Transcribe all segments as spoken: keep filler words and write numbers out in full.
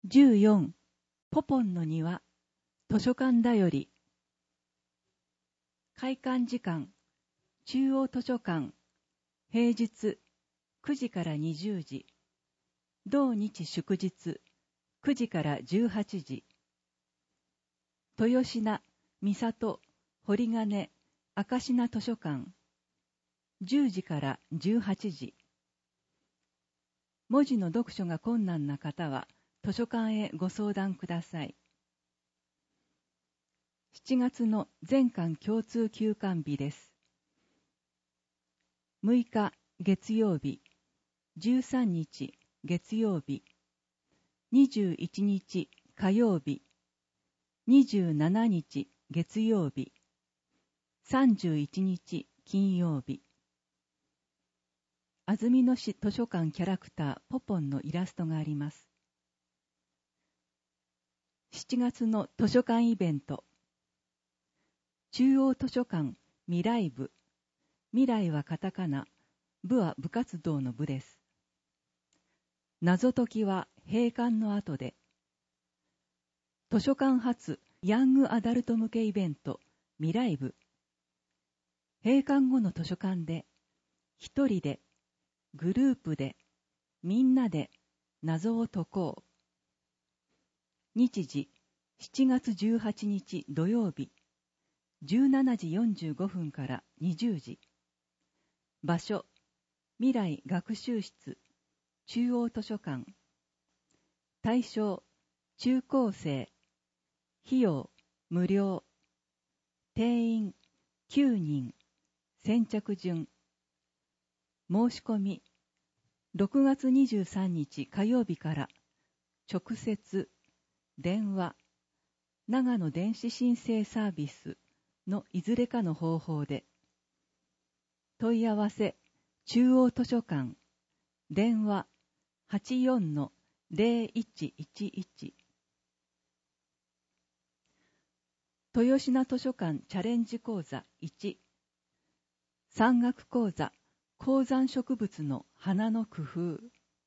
じゅうよんポポンの庭図書館だより開館時間中央図書館平日くじからにじゅうじ同日祝日くじからじゅうはちじ豊品、三郷、堀金、明品図書館じゅうじからじゅうはちじ文字の読書が困難な方は図書館へご相談ください。しちがつの全館共通休館日です。むいか月曜日、じゅうさんにち月曜日、にじゅういちにち火曜日、にじゅうしちにち月曜日、さんじゅういちにち金曜日。安曇野市図書館キャラクターポポンのイラストがあります。しちがつの図書館イベント。中央図書館未来部。未来はカタカナ、部は部活動の部です。謎解きは閉館の後で。図書館発ヤングアダルト向けイベント未来部。閉館後の図書館で、一人で、グループで、みんなで謎を解こう。日時しちがつじゅうはちにち土曜日、じゅうしちじよんじゅうごふんからにじゅうじ。場所、未来学習室、中央図書館。対象、中高生。費用、無料。定員、きゅうにん。先着順。申し込み、ろくがつにじゅうさんにち火曜日から直接、電話、長野電子申請サービスのいずれかの方法で。問い合わせ、中央図書館、電話 はちよんのゼロいちいちいち。豊品図書館チャレンジ講座いち。山岳講座、高山植物の花の工夫。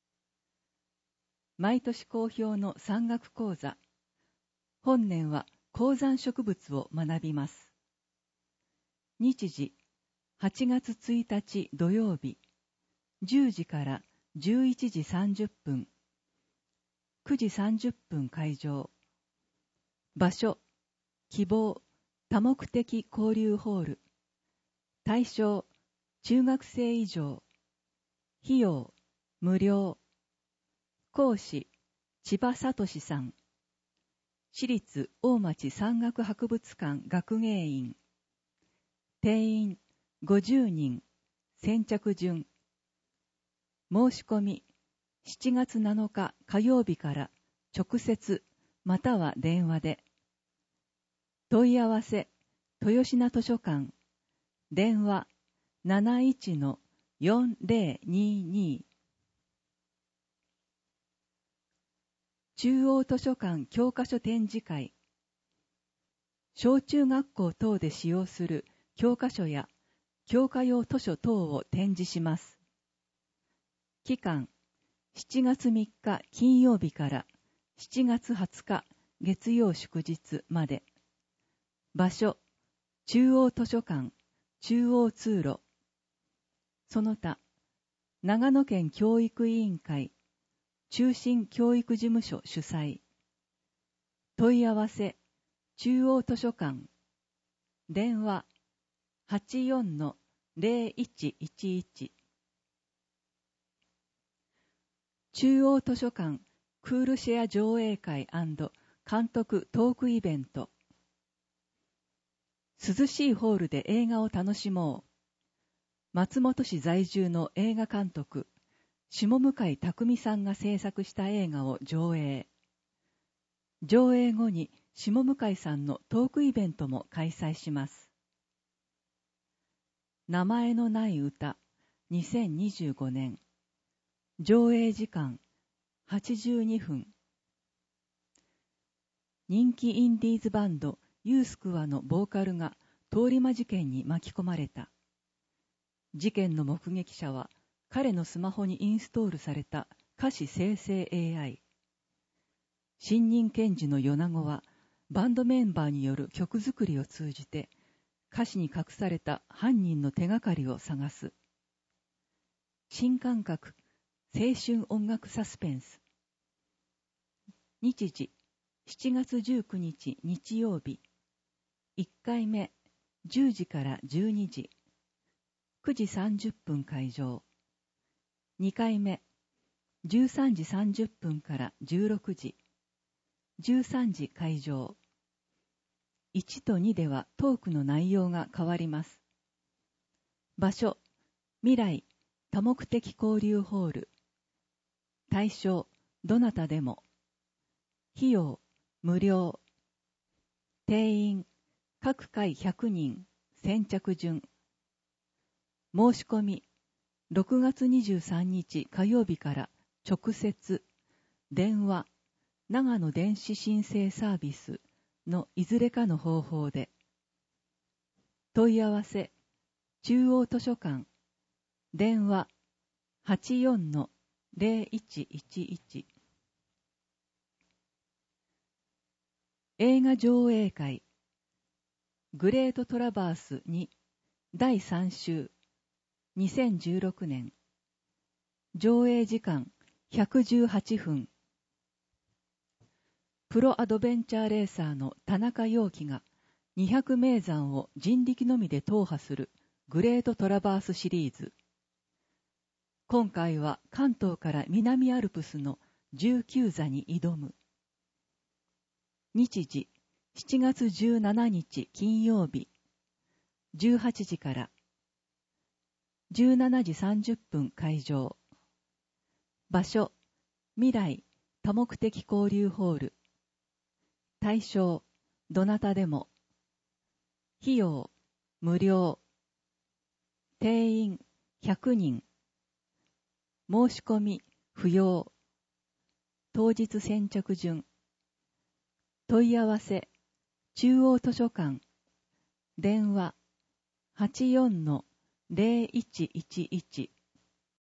毎年好評の山岳講座。本年は高山植物を学びます。日時、はちがつついたち土曜日、じゅうじからじゅういちじさんじゅっぷん、くじさんじゅっぷん開場。場所、希望、多目的交流ホール。対象、中学生以上。費用、無料。講師、千葉聡さん。私立大町山岳博物館学芸員。定員ごじゅうにん。先着順。申し込み、しちがつなのか火曜日から直接または電話で。問い合わせ、豊品図書館。電話 なないちのよんゼロにに。中央図書館教科書展示会。小中学校等で使用する教科書や教科用図書等を展示します。期間、しちがつみっか金曜日からしちがつはつか月曜祝日まで。場所、中央図書館、中央通路。その他、長野県教育委員会、中心教育事務所主催。問い合わせ、中央図書館。電話、はちよんのゼロいちいちいち。中央図書館クールシェア上映会&監督トークイベント。涼しいホールで映画を楽しもう。松本市在住の映画監督、下向匠さんが制作した映画を上映。上映後に下向さんのトークイベントも開催します。名前のない歌、にせんにじゅうごねん。上映時間、はちじゅうにふん。人気インディーズバンド、ユースクワのボーカルが通り魔事件に巻き込まれた。事件の目撃者は、彼のスマホにインストールされた歌詞生成 エーアイ。 新任検事の米子は、バンドメンバーによる曲作りを通じて、歌詞に隠された犯人の手がかりを探す。新感覚、青春音楽サスペンス。日時、しちがつじゅうくにち日曜日。いっかいめ、じゅうじからじゅうにじ。くじさんじゅっぷん会場。にかいめ、じゅうさんじさんじゅっぷんからじゅうろくじ。じゅうさんじ会場。いちとにではトークの内容が変わります。場所、未来多目的交流ホール。対象、どなたでも。費用、無料。定員、各回ひゃくにん、先着順。申し込み、ろくがつにじゅうさんにち火曜日から直接、電話、長野電子申請サービスのいずれかの方法で。問い合わせ、中央図書館、電話 はちよんのゼロいちいちいち。映画上映会、グレートトラバースにだいさん週、にせんじゅうろくねん。上映時間ひゃくじゅうはちふん。プロアドベンチャーレーサーの田中陽樹がにひゃく名山を人力のみで踏破するグレートトラバースシリーズ。今回は関東から南アルプスのじゅうきゅう座に挑む。日時、しちがつじゅうしちにち金曜日、じゅうはちじから。じゅうしちじさんじゅっぷん会場。場所、未来多目的交流ホール。対象、どなたでも。費用、無料。定員、ひゃくにん。申し込み、不要。当日先着順。問い合わせ、中央図書館。電話、はちよんのゼロいちいちいち。